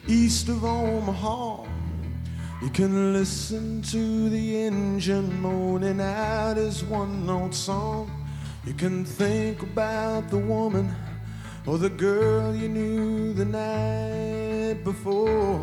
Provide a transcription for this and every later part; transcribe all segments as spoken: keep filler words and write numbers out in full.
east of Omaha. You can listen to the engine moaning out his one-note song. You can think about the woman or the girl you knew the night before.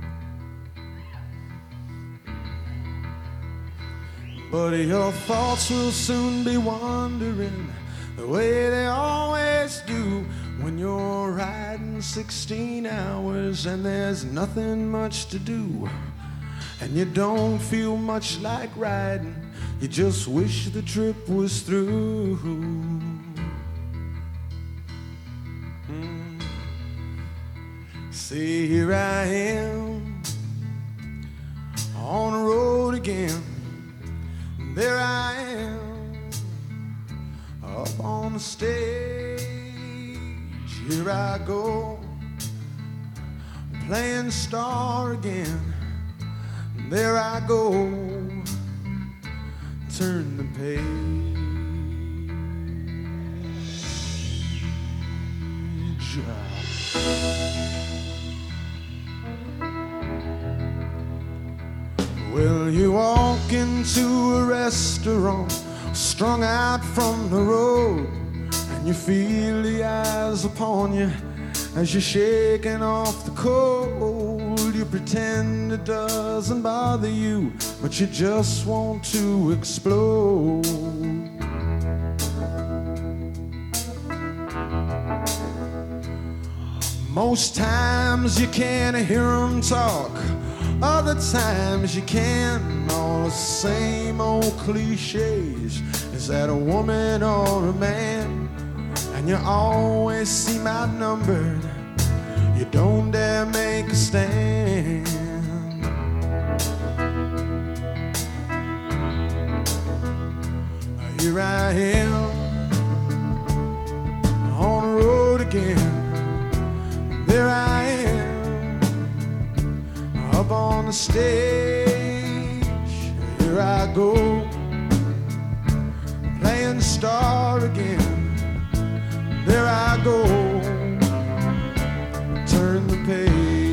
But your thoughts will soon be wandering the way they always do when you're riding sixteen hours and there's nothing much to do. And you don't feel much like riding, you just wish the trip was through. Mm. See, here I am on the road again. There I am up on the stage. Here I go playing star again. There I go, turn the page. Well, you walk into a restaurant, strung out from the road, and you feel the eyes upon you as you're shaking off the cold. You pretend it doesn't bother you, but you just want to explode. Most times you can't hear them talk, other times you can. All the same old cliches. Is that a woman or a man? And you always seem outnumbered. You don't dare make a stand. Here I am on the road again. There I am up on the stage. Here I go playing star again. There I go, turn the page.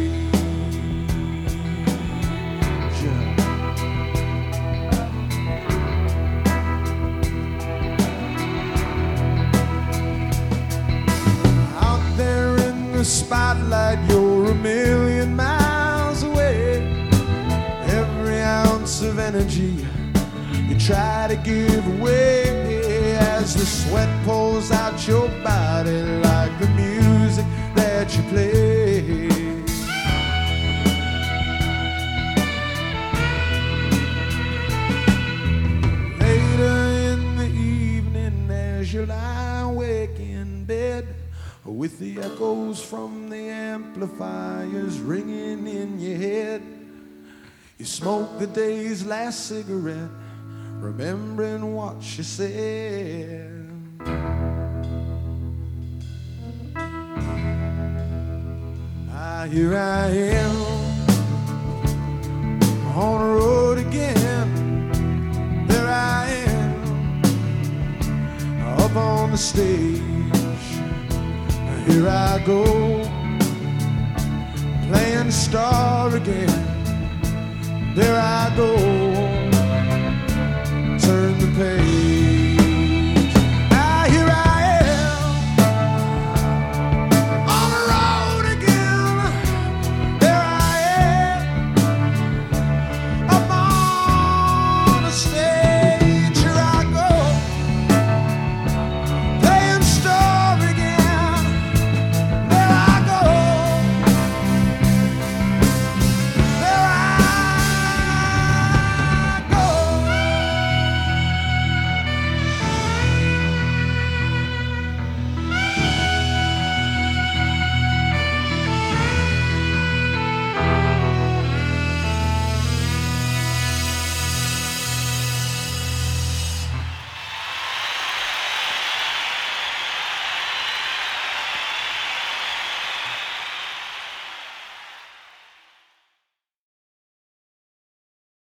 Out there in the spotlight, you're a million miles away. Every ounce of energy you try to give away as the sweat pours out your body like the music that you play. Later in the evening as you lie awake in bed with the echoes from the amplifiers ringing in your head, you smoke the day's last cigarette, remembering what she said. Ah, here I am on the road again. There I am up on the stage. Here I go playing star again. There I go, turn the page.